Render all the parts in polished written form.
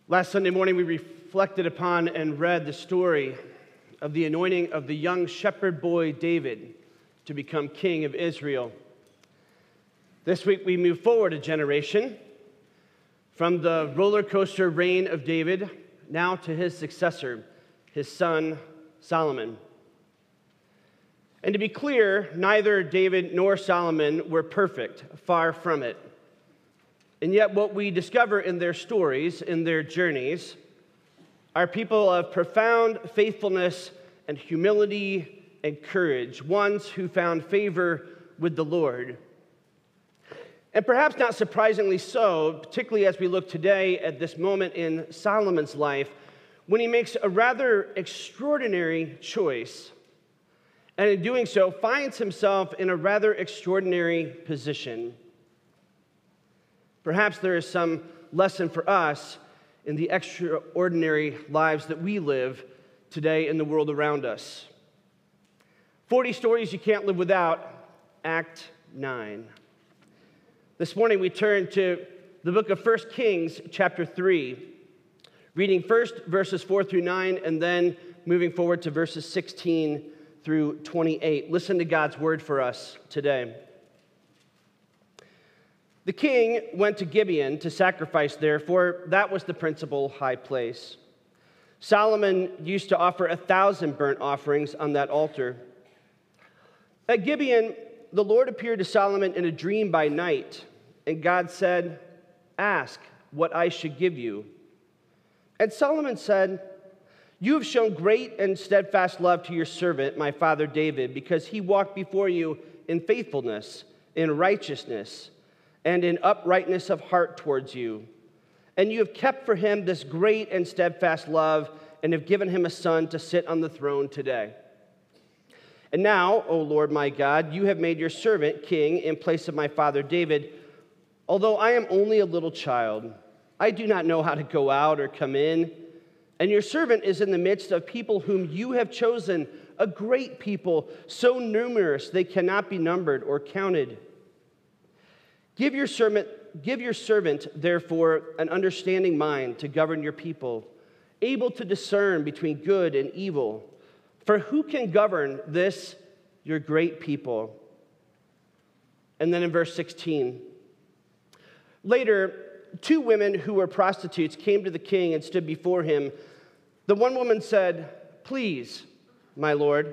Last Sunday morning, we reflected upon and read the story of the anointing of the young shepherd boy David to become king of Israel. This week, we move forward a generation from the roller coaster reign of David now to his successor, his son Solomon. And to be clear, neither David nor Solomon were perfect, far from it. And yet what we discover in their stories, in their journeys, are people of profound faithfulness and humility and courage, ones who found favor with the Lord. And perhaps not surprisingly so, particularly as we look today at this moment in Solomon's life, when he makes a rather extraordinary choice, and in doing so finds himself in a rather extraordinary position. Perhaps there is some lesson for us in the extraordinary lives that we live today in the world around us. 40 stories you can't live without, Act 9. This morning we turn to the book of 1 Kings, chapter 3, reading first verses 4 through 9, and then moving forward to verses 16 through 28. Listen to God's word for us today. The king went to Gibeon to sacrifice there, for that was the principal high place. Solomon used to offer 1,000 burnt offerings on that altar. At Gibeon, the Lord appeared to Solomon in a dream by night, and God said, "Ask what I should give you." And Solomon said, "You have shown great and steadfast love to your servant, my father David, because he walked before you in faithfulness, in righteousness, and in uprightness of heart towards you. And you have kept for him this great and steadfast love, and have given him a son to sit on the throne today. And now, O Lord my God, you have made your servant king in place of my father David. Although I am only a little child, I do not know how to go out or come in. And your servant is in the midst of people whom you have chosen, a great people, so numerous they cannot be numbered or counted. Give your servant, therefore, an understanding mind to govern your people, able to discern between good and evil. For who can govern this, your great people?" And then in verse 16, later, 2 women who were prostitutes came to the king and stood before him. The one woman said, "Please, my lord,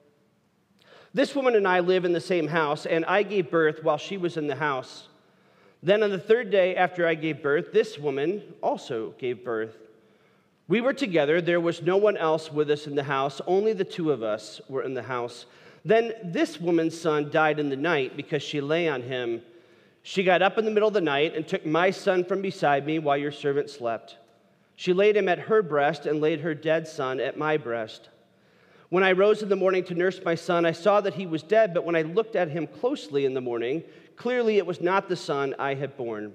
this woman and I live in the same house, and I gave birth while she was in the house. Then on the 3rd day after I gave birth, this woman also gave birth. We were together. There was no one else with us in the house. Only the 2 of us were in the house. Then this woman's son died in the night because she lay on him. She got up in the middle of the night and took my son from beside me while your servant slept. She laid him at her breast and laid her dead son at my breast. When I rose in the morning to nurse my son, I saw that he was dead, but when I looked at him closely in the morning, clearly it was not the son I had born."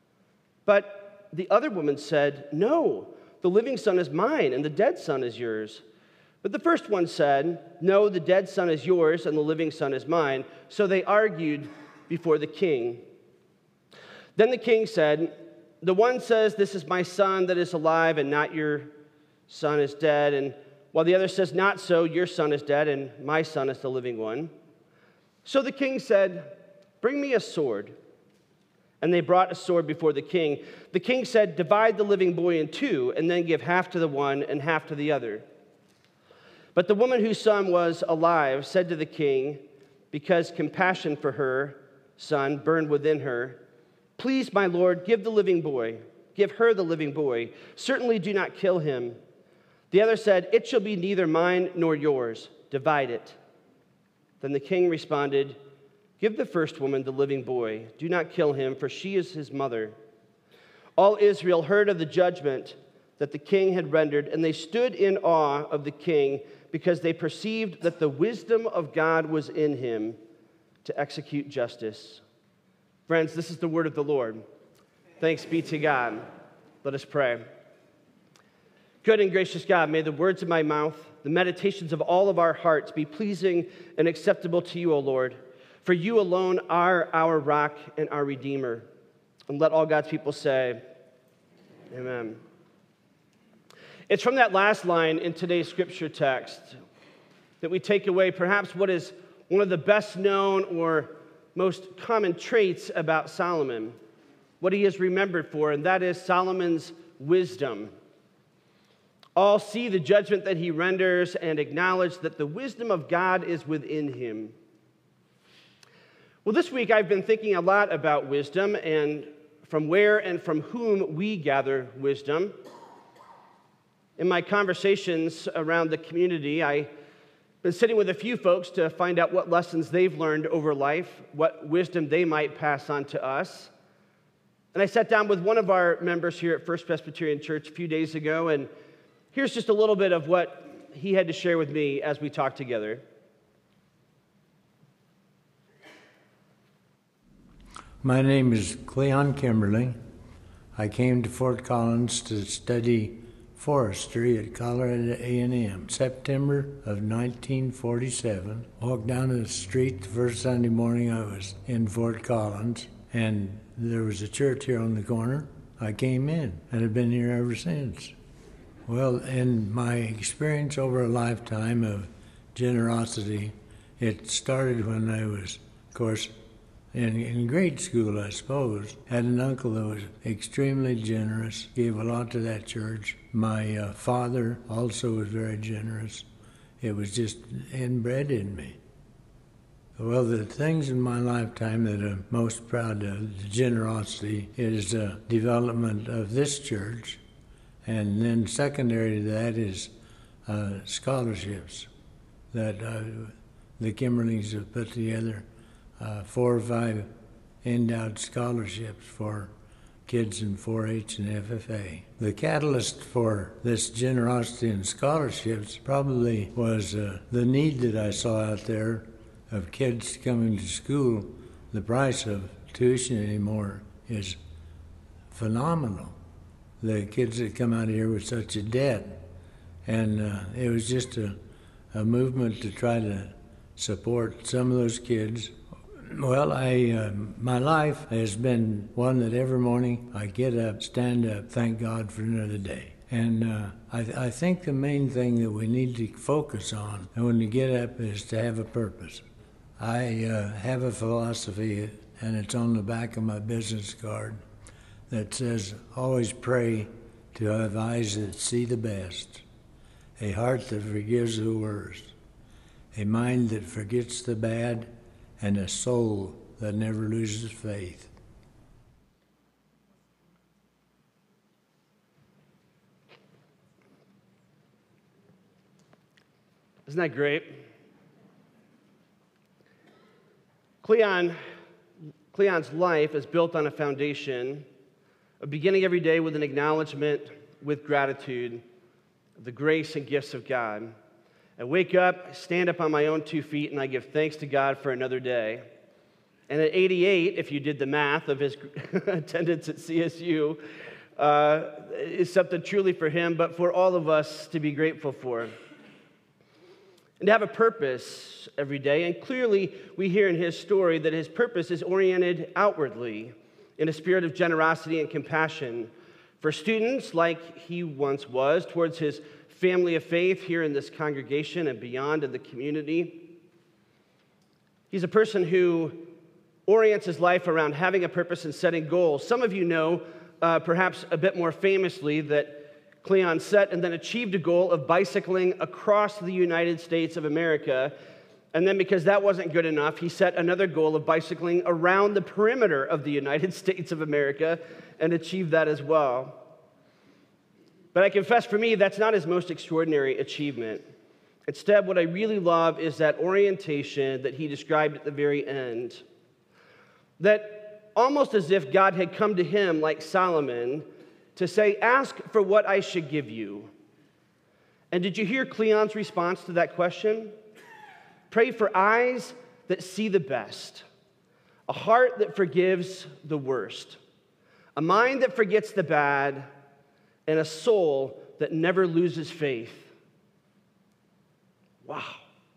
But the other woman said, "No, the living son is mine, and the dead son is yours." But the first one said, "No, the dead son is yours, and the living son is mine." So they argued before the king. Then the king said, "The one says, 'This is my son that is alive, and not your son is dead.' And while the other says, 'Not so, your son is dead, and my son is the living one.'" So the king said, "Bring me a sword." And they brought a sword before the king. The king said, "Divide the living boy in 2, and then give half to the one and half to the other." But the woman whose son was alive said to the king, because compassion for her son burned within her, "Please, my lord, give her the living boy. Certainly do not kill him." The other said, "It shall be neither mine nor yours. Divide it." Then the king responded, "Give the first woman the living boy. Do not kill him, for she is his mother." All Israel heard of the judgment that the king had rendered, and they stood in awe of the king because they perceived that the wisdom of God was in him to execute justice. Friends, this is the word of the Lord. Thanks be to God. Let us pray. Good and gracious God, may the words of my mouth, the meditations of all of our hearts be pleasing and acceptable to you, O Lord. For you alone are our rock and our Redeemer. And let all God's people say, Amen. It's from that last line in today's scripture text that we take away perhaps what is one of the best known or most common traits about Solomon, what he is remembered for, and that is Solomon's wisdom. All see the judgment that he renders and acknowledge that the wisdom of God is within him. Well, this week I've been thinking a lot about wisdom and from where and from whom we gather wisdom. In my conversations around the community, I've been sitting with a few folks to find out what lessons they've learned over life, what wisdom they might pass on to us. And I sat down with one of our members here at First Presbyterian Church a few days ago, and here's just a little bit of what he had to share with me as we talked together. My name is Cleon Kimberly. I came to Fort Collins to study forestry at Colorado A&M. September of 1947. Walked down the street the first Sunday morning I was in Fort Collins, and there was a church here on the corner. I came in and have been here ever since. Well, in my experience over a lifetime of generosity, it started when I was, of course, in grade school, I suppose. Had an uncle that was extremely generous, gave a lot to that church. My father also was very generous. It was just inbred in me. Well, the things in my lifetime that I'm most proud of, the generosity, is the development of this church. And then secondary to that is scholarships that the Kimberlys have put together. 4 or 5 endowed scholarships for kids in 4-H and FFA. The catalyst for this generosity and scholarships probably was the need that I saw out there of kids coming to school. The price of tuition anymore is phenomenal. The kids that come out here with such a debt. And it was just a movement to try to support some of those kids. Well, my life has been one that every morning I get up, stand up, thank God for another day. And I think the main thing that we need to focus on when we get up is to have a purpose. I have a philosophy, and it's on the back of my business card, that says, always pray to have eyes that see the best, a heart that forgives the worst, a mind that forgets the bad, and a soul that never loses faith. Isn't that great? Cleon's life is built on a foundation of beginning every day with an acknowledgement, with gratitude, of the grace and gifts of God. I wake up, stand up on my own 2 feet, and I give thanks to God for another day. And at 88, if you did the math of his attendance at CSU, is something truly for him, but for all of us to be grateful for. And to have a purpose every day. And clearly, we hear in his story that his purpose is oriented outwardly in a spirit of generosity and compassion for students like he once was, towards his family of faith here in this congregation and beyond in the community. He's a person who orients his life around having a purpose and setting goals. Some of you know, perhaps a bit more famously, that Cleon set and then achieved a goal of bicycling across the United States of America. And then because that wasn't good enough, he set another goal of bicycling around the perimeter of the United States of America and achieved that as well. But I confess, for me, that's not his most extraordinary achievement. Instead, what I really love is that orientation that he described at the very end. That almost as if God had come to him, like Solomon, to say, ask for what I should give you. And did you hear Cleon's response to that question? Pray for eyes that see the best, a heart that forgives the worst, a mind that forgets the bad, and a soul that never loses faith. Wow.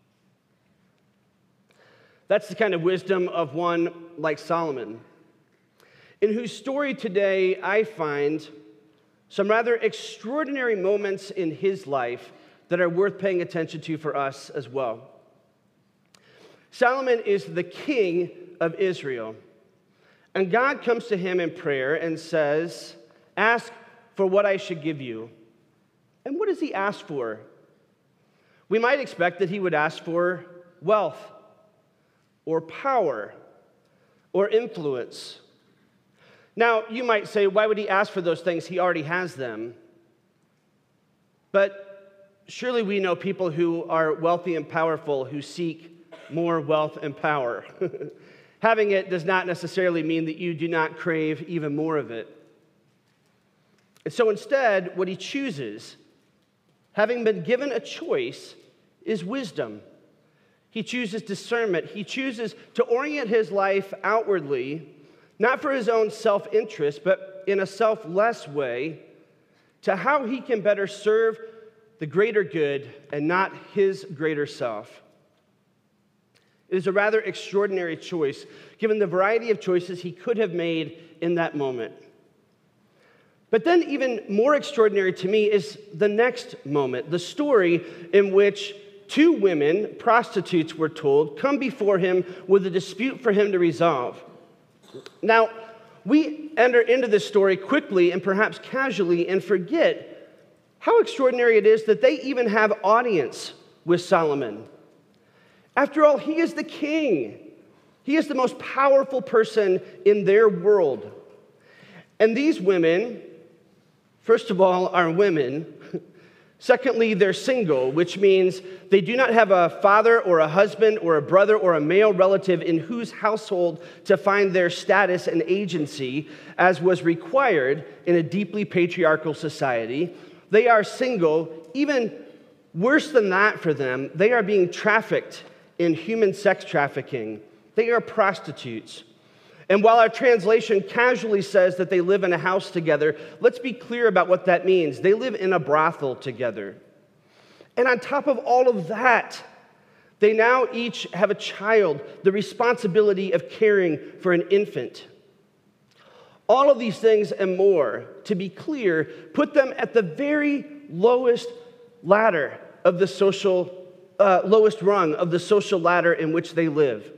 That's the kind of wisdom of one like Solomon, in whose story today I find some rather extraordinary moments in his life that are worth paying attention to for us as well. Solomon is the king of Israel, and God comes to him in prayer and says, "Ask for what I should give you." And what does he ask for? We might expect that he would ask for wealth or power or influence. Now, you might say, why would he ask for those things? He already has them. But surely we know people who are wealthy and powerful who seek more wealth and power. Having it does not necessarily mean that you do not crave even more of it. And so instead, what he chooses, having been given a choice, is wisdom. He chooses discernment. He chooses to orient his life outwardly, not for his own self-interest, but in a selfless way, to how he can better serve the greater good and not his greater self. It is a rather extraordinary choice, given the variety of choices he could have made in that moment. But then even more extraordinary to me is the next moment, the story in which two women, prostitutes we're told, come before him with a dispute for him to resolve. Now, we enter into this story quickly and perhaps casually and forget how extraordinary it is that they even have audience with Solomon. After all, he is the king. He is the most powerful person in their world. And these women, first of all, are women. Secondly, they're single, which means they do not have a father or a husband or a brother or a male relative in whose household to find their status and agency, as was required in a deeply patriarchal society. They are single. Even worse than that for them, they are being trafficked in human sex trafficking. They are prostitutes. And while our translation casually says that they live in a house together, let's be clear about what that means. They live in a brothel together. And on top of all of that, they now each have a child, the responsibility of caring for an infant. All of these things and more, to be clear, put them at the very lowest ladder of the lowest rung of the social ladder in which they live.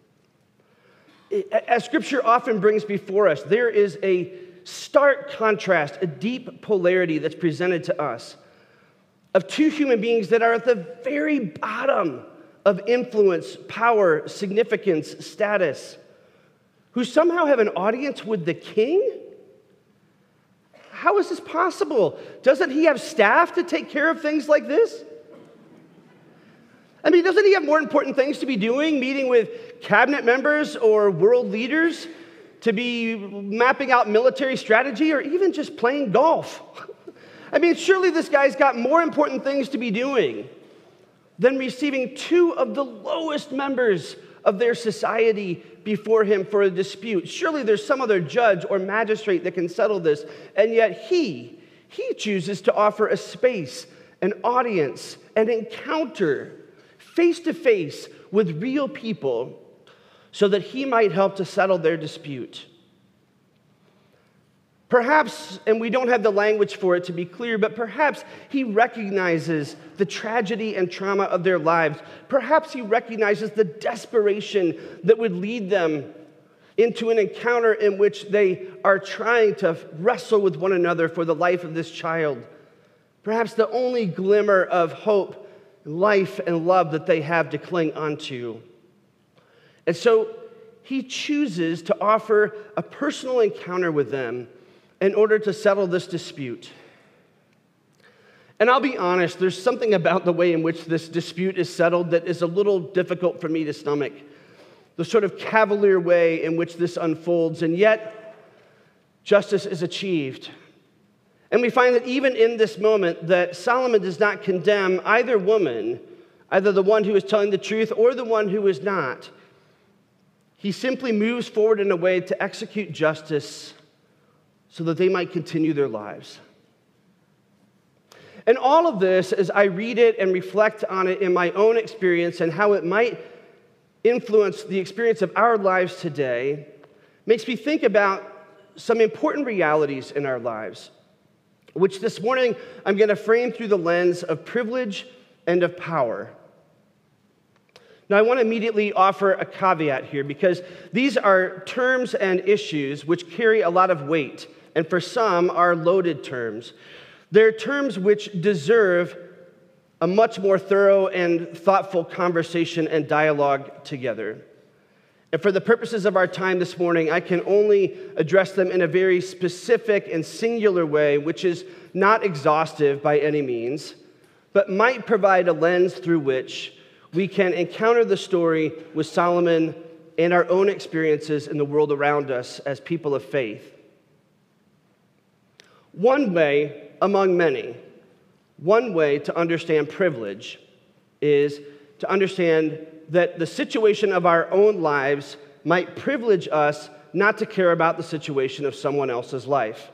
As Scripture often brings before us, there is a stark contrast, a deep polarity that's presented to us of two human beings that are at the very bottom of influence, power, significance, status, who somehow have an audience with the king? How is this possible? Doesn't he have staff to take care of things like this? I mean, doesn't he have more important things to be doing, meeting with cabinet members or world leaders, to be mapping out military strategy, or even just playing golf? I mean, surely this guy's got more important things to be doing than receiving two of the lowest members of their society before him for a dispute. Surely there's some other judge or magistrate that can settle this, and yet he chooses to offer a space, an audience, an encounter, face to face with real people, so that he might help to settle their dispute. Perhaps, and we don't have the language for it to be clear, but perhaps he recognizes the tragedy and trauma of their lives. Perhaps he recognizes the desperation that would lead them into an encounter in which they are trying to wrestle with one another for the life of this child. Perhaps the only glimmer of hope, life, and love that they have to cling onto. And so he chooses to offer a personal encounter with them in order to settle this dispute. And I'll be honest, there's something about the way in which this dispute is settled that is a little difficult for me to stomach. The sort of cavalier way in which this unfolds, and yet justice is achieved. And we find that even in this moment that Solomon does not condemn either woman, either the one who is telling the truth or the one who is not. He simply moves forward in a way to execute justice so that they might continue their lives. And all of this, as I read it and reflect on it in my own experience and how it might influence the experience of our lives today, makes me think about some important realities in our lives. which this morning I'm going to frame through the lens of privilege and of power. Now, I want to immediately offer a caveat here because these are terms and issues which carry a lot of weight, and for some are loaded terms. They're terms which deserve a much more thorough and thoughtful conversation and dialogue together. And for the purposes of our time this morning, I can only address them in a very specific and singular way, which is not exhaustive by any means, but might provide a lens through which we can encounter the story with Solomon and our own experiences in the world around us as people of faith. One way among many, one way to understand privilege is to understand that the situation of our own lives might privilege us not to care about the situation of someone else's life.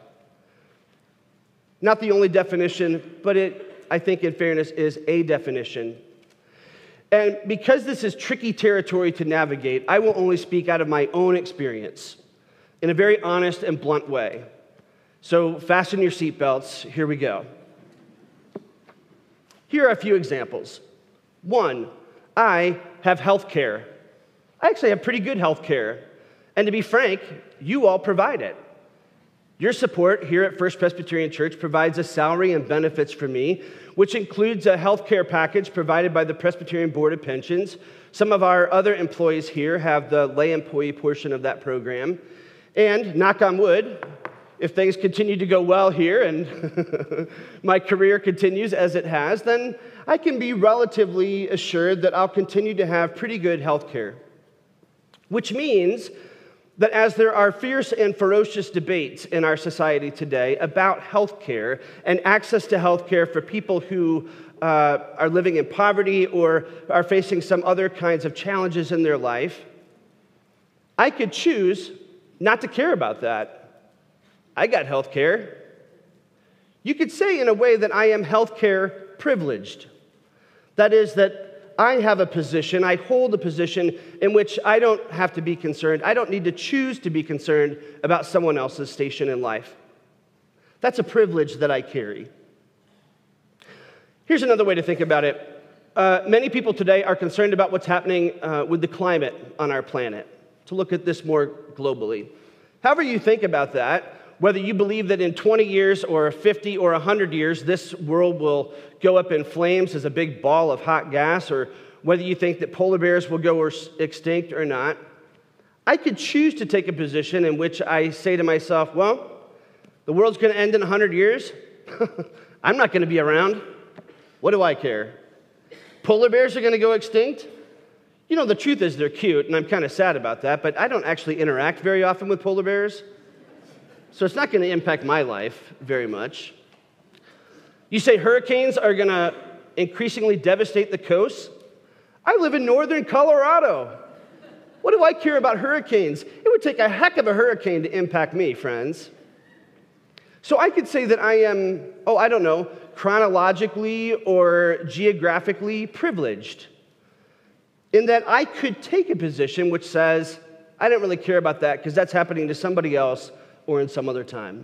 Not the only definition, but it, I think in fairness, is a definition. And because this is tricky territory to navigate, I will only speak out of my own experience in a very honest and blunt way. So fasten your seatbelts. Here we go. Here are a few examples. One, I have health care. I actually have pretty good health care. And to be frank, you all provide it. Your support here at First Presbyterian Church provides a salary and benefits for me, which includes a health care package provided by the Presbyterian Board of Pensions. Some of our other employees here have the lay employee portion of that program. And knock on wood, if things continue to go well here and my career continues as it has, then I can be relatively assured that I'll continue to have pretty good health care. Which means that as there are fierce and ferocious debates in our society today about health care and access to health care for people who are living in poverty or are facing some other kinds of challenges in their life, I could choose not to care about that. I got health care. You could say in a way that I am health care privileged. That is that I have a position, I hold a position in which I don't have to be concerned. I don't need to choose to be concerned about someone else's station in life. That's a privilege that I carry. Here's another way to think about it. Many people today are concerned about what's happening with the climate on our planet, to look at this more globally. However you think about that, whether you believe that in 20 years or 50 or 100 years, this world will go up in flames as a big ball of hot gas, or whether you think that polar bears will go extinct or not, I could choose to take a position in which I say to myself, well, the world's going to end in 100 years. I'm not going to be around. What do I care? Polar bears are going to go extinct. You know, the truth is they're cute, and I'm kind of sad about that, but I don't actually interact very often with polar bears. So it's not going to impact my life very much. You say hurricanes are going to increasingly devastate the coast. I live in northern Colorado. What do I care about hurricanes? It would take a heck of a hurricane to impact me, friends. So I could say that I am, chronologically or geographically privileged, in that I could take a position which says, I don't really care about that because that's happening to somebody else or in some other time.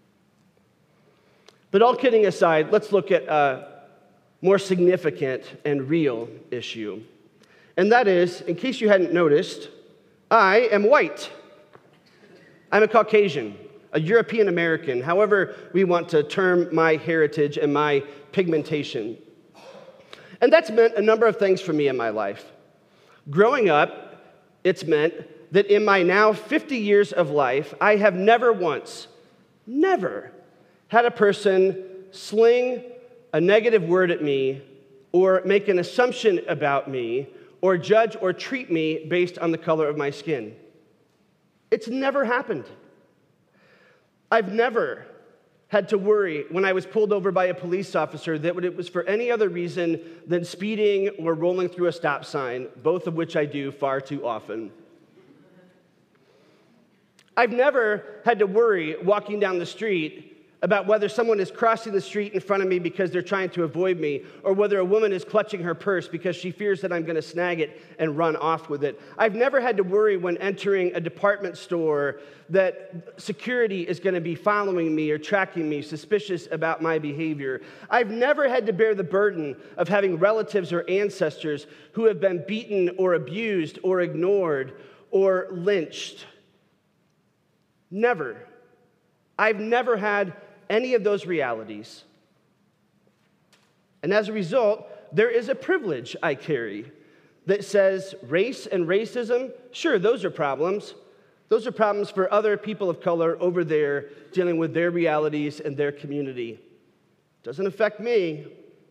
But all kidding aside, let's look at a more significant and real issue. And that is, in case you hadn't noticed, I am white. I'm a Caucasian, a European American, however we want to term my heritage and my pigmentation. And that's meant a number of things for me in my life. Growing up, it's meant that in my now 50 years of life, I have never once, never had a person sling a negative word at me or make an assumption about me or judge or treat me based on the color of my skin. It's never happened. I've never had to worry when I was pulled over by a police officer that it was for any other reason than speeding or rolling through a stop sign, both of which I do far too often. I've never had to worry walking down the street about whether someone is crossing the street in front of me because they're trying to avoid me, or whether a woman is clutching her purse because she fears that I'm going to snag it and run off with it. I've never had to worry when entering a department store that security is going to be following me or tracking me, suspicious about my behavior. I've never had to bear the burden of having relatives or ancestors who have been beaten or abused or ignored or lynched. Never. I've never had any of those realities. And as a result, there is a privilege I carry that says race and racism, sure, those are problems. Those are problems for other people of color over there dealing with their realities and their community. Doesn't affect me.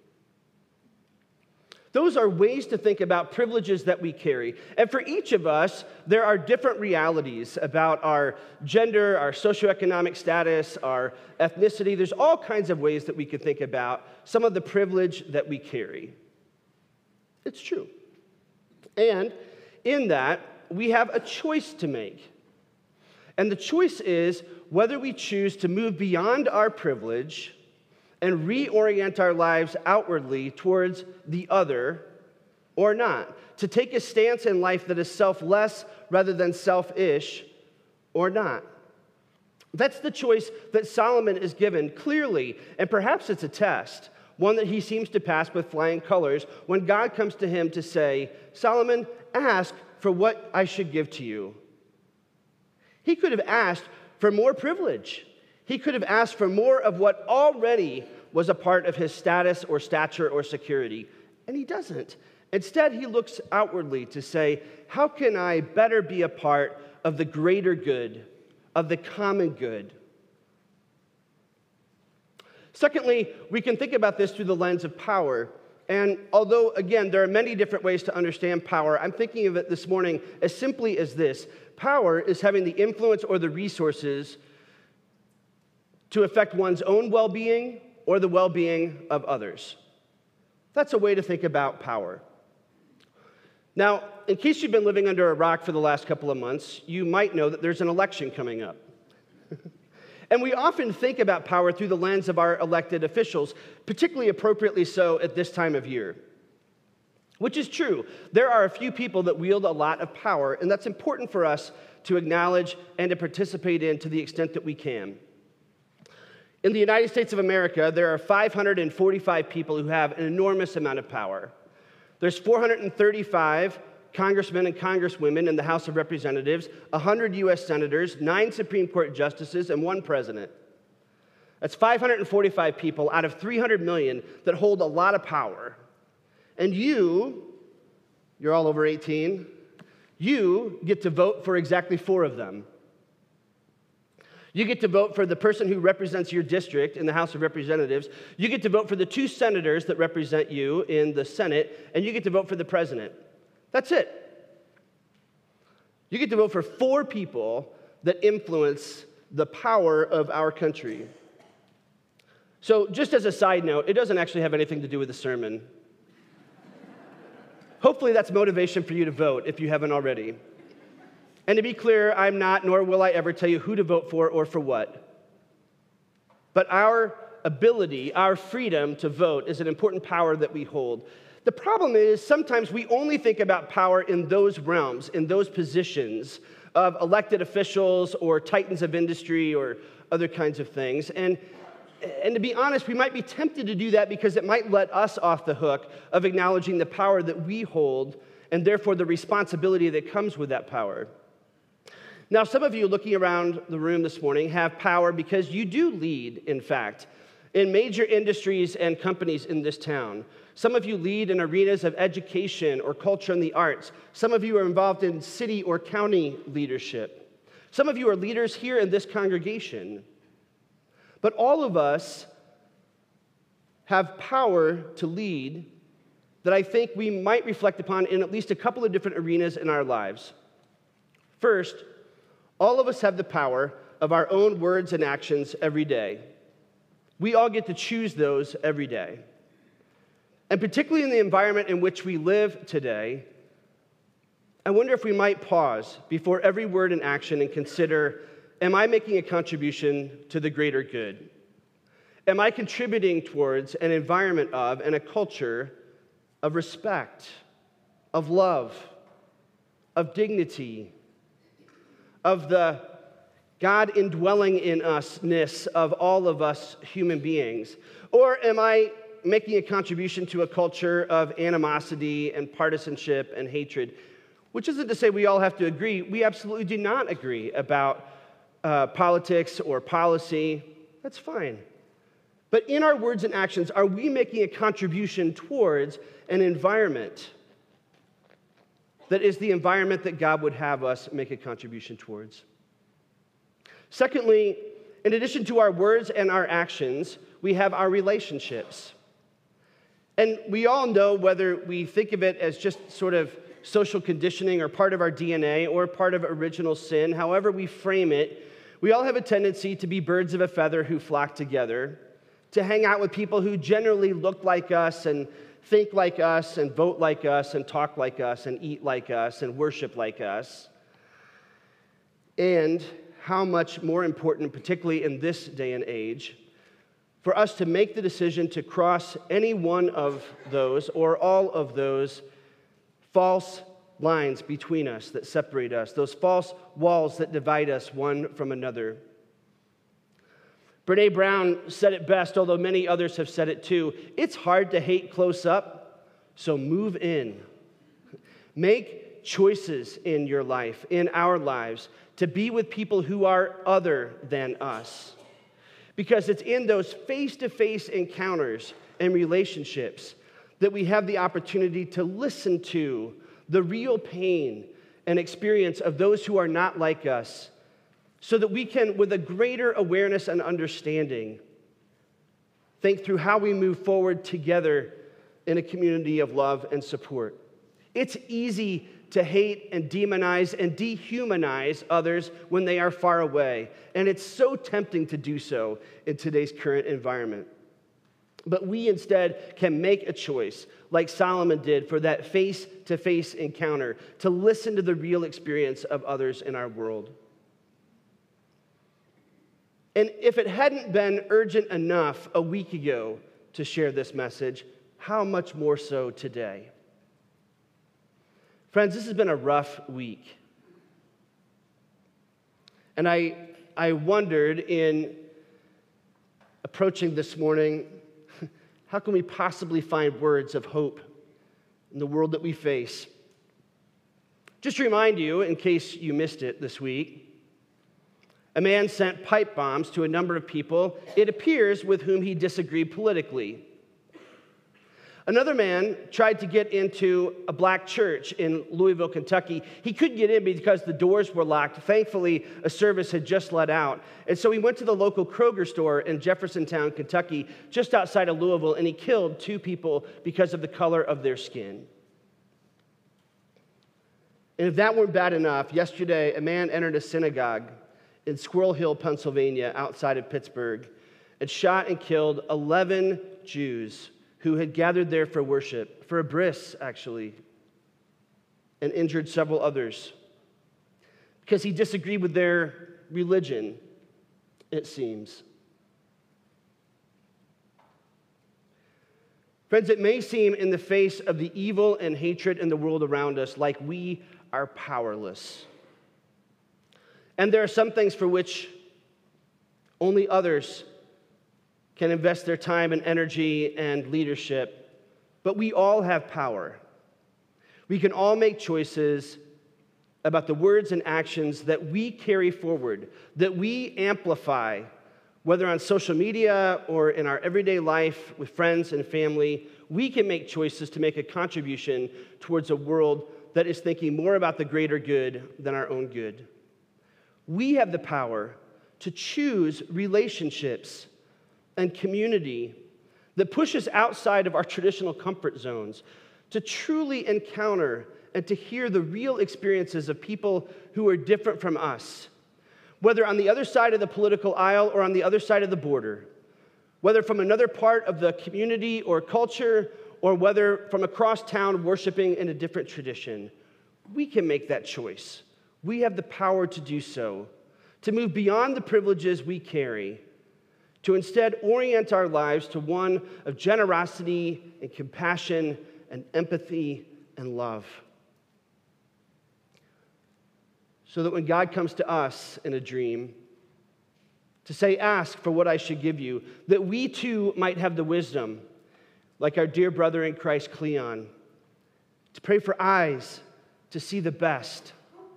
Those are ways to think about privileges that we carry. And for each of us, there are different realities about our gender, our socioeconomic status, our ethnicity. There's all kinds of ways that we could think about some of the privilege that we carry. It's true. And in that, we have a choice to make. And the choice is whether we choose to move beyond our privilege and reorient our lives outwardly towards the other or not. To take a stance in life that is selfless rather than selfish or not. That's the choice that Solomon is given clearly, and perhaps it's a test, one that he seems to pass with flying colors when God comes to him to say, Solomon, ask for what I should give to you. He could have asked for more privilege. He could have asked for more of what already was a part of his status or stature or security, and he doesn't. Instead, he looks outwardly to say, how can I better be a part of the greater good, of the common good? Secondly, we can think about this through the lens of power. And although, again, there are many different ways to understand power, I'm thinking of it this morning as simply as this. Power is having the influence or the resources to affect one's own well-being or the well-being of others. That's a way to think about power. Now, in case you've been living under a rock for the last couple of months, you might know that there's an election coming up. And we often think about power through the lens of our elected officials, particularly appropriately so at this time of year. Which is true. There are a few people that wield a lot of power, and that's important for us to acknowledge and to participate in to the extent that we can. In the United States of America, there are 545 people who have an enormous amount of power. There's 435 congressmen and congresswomen in the House of Representatives, 100 U.S. senators, 9 Supreme Court justices, and 1 president. That's 545 people out of 300 million that hold a lot of power. And you're all over 18, you get to vote for exactly 4 of them. You get to vote for the person who represents your district in the House of Representatives. You get to vote for the 2 senators that represent you in the Senate, and you get to vote for the president. That's it. You get to vote for 4 people that influence the power of our country. So just as a side note, it doesn't actually have anything to do with the sermon. Hopefully that's motivation for you to vote if you haven't already. And to be clear, I'm not, nor will I ever tell you who to vote for or for what. But our ability, our freedom to vote is an important power that we hold. The problem is sometimes we only think about power in those realms, in those positions of elected officials or titans of industry or other kinds of things. And to be honest, we might be tempted to do that because it might let us off the hook of acknowledging the power that we hold and therefore the responsibility that comes with that power. Now, some of you looking around the room this morning have power because you do lead, in fact, in major industries and companies in this town. Some of you lead in arenas of education or culture and the arts. Some of you are involved in city or county leadership. Some of you are leaders here in this congregation. But all of us have power to lead that I think we might reflect upon in at least a couple of different arenas in our lives. First, all of us have the power of our own words and actions every day. We all get to choose those every day. And particularly in the environment in which we live today, I wonder if we might pause before every word and action and consider, am I making a contribution to the greater good? am I contributing towards an environment of and a culture of respect, of love, of dignity, of the God indwelling in us-ness of all of us human beings? Or am I making a contribution to a culture of animosity and partisanship and hatred? Which isn't to say we all have to agree. We absolutely do not agree about politics or policy. That's fine. But in our words and actions, are we making a contribution towards an environment that is the environment that God would have us make a contribution towards? Secondly, in addition to our words and our actions, we have our relationships. And we all know, whether we think of it as just sort of social conditioning or part of our DNA or part of original sin, however we frame it, we all have a tendency to be birds of a feather who flock together, to hang out with people who generally look like us and think like us and vote like us and talk like us and eat like us and worship like us. And how much more important, particularly in this day and age, for us to make the decision to cross any one of those or all of those false lines between us that separate us, those false walls that divide us one from another. Brené Brown said it best, although many others have said it too. It's hard to hate close up, so move in. Make choices in your life, in our lives, to be with people who are other than us. Because it's in those face-to-face encounters and relationships that we have the opportunity to listen to the real pain and experience of those who are not like us, so that we can, with a greater awareness and understanding, think through how we move forward together in a community of love and support. It's easy to hate and demonize and dehumanize others when they are far away, and it's so tempting to do so in today's current environment. But we instead can make a choice, like Solomon did, for that face-to-face encounter, to listen to the real experience of others in our world. And if it hadn't been urgent enough a week ago to share this message, how much more so today? Friends, this has been a rough week. And I wondered, in approaching this morning, how can we possibly find words of hope in the world that we face? Just to remind you, in case you missed it this week, a man sent pipe bombs to a number of people, it appears, with whom he disagreed politically. Another man tried to get into a black church in Louisville, Kentucky. He couldn't get in because the doors were locked. Thankfully, a service had just let out. And so he went to the local Kroger store in Jeffersontown, Kentucky, just outside of Louisville, and he killed 2 people because of the color of their skin. And if that weren't bad enough, yesterday a man entered a synagogue in Squirrel Hill, Pennsylvania, outside of Pittsburgh, and shot and killed 11 Jews who had gathered there for worship, for a bris, actually, and injured several others because he disagreed with their religion, it seems. Friends, it may seem in the face of the evil and hatred in the world around us like we are powerless. And there are some things for which only others can invest their time and energy and leadership, but we all have power. We can all make choices about the words and actions that we carry forward, that we amplify, whether on social media or in our everyday life with friends and family. We can make choices to make a contribution towards a world that is thinking more about the greater good than our own good. We have the power to choose relationships and community that pushes outside of our traditional comfort zones, to truly encounter and to hear the real experiences of people who are different from us, whether on the other side of the political aisle or on the other side of the border, whether from another part of the community or culture, or whether from across town worshiping in a different tradition. We can make that choice. We have the power to do so, to move beyond the privileges we carry, to instead orient our lives to one of generosity and compassion and empathy and love. So that when God comes to us in a dream to say, ask for what I should give you, that we too might have the wisdom, like our dear brother in Christ, Cleon, to pray for eyes to see the best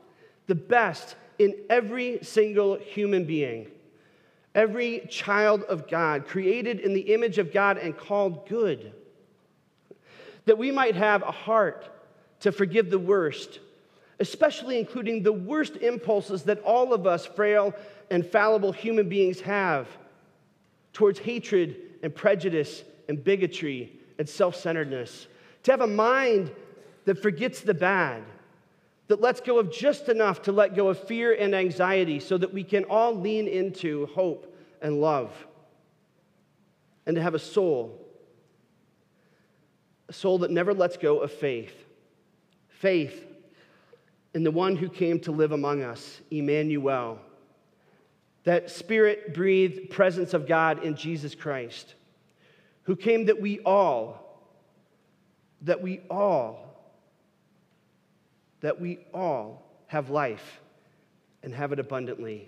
in every single human being, every child of God, created in the image of God and called good, that we might have a heart to forgive the worst, especially including the worst impulses that all of us frail and fallible human beings have towards hatred and prejudice and bigotry and self-centeredness, to have a mind that forgets the bad, that lets go of just enough to let go of fear and anxiety so that we can all lean into hope and love, and to have a soul that never lets go of faith in the one who came to live among us, Emmanuel, that Spirit-breathed presence of God in Jesus Christ, who came that we all have life and have it abundantly.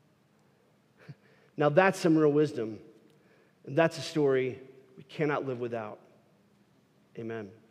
Now that's some real wisdom, and that's a story we cannot live without. Amen.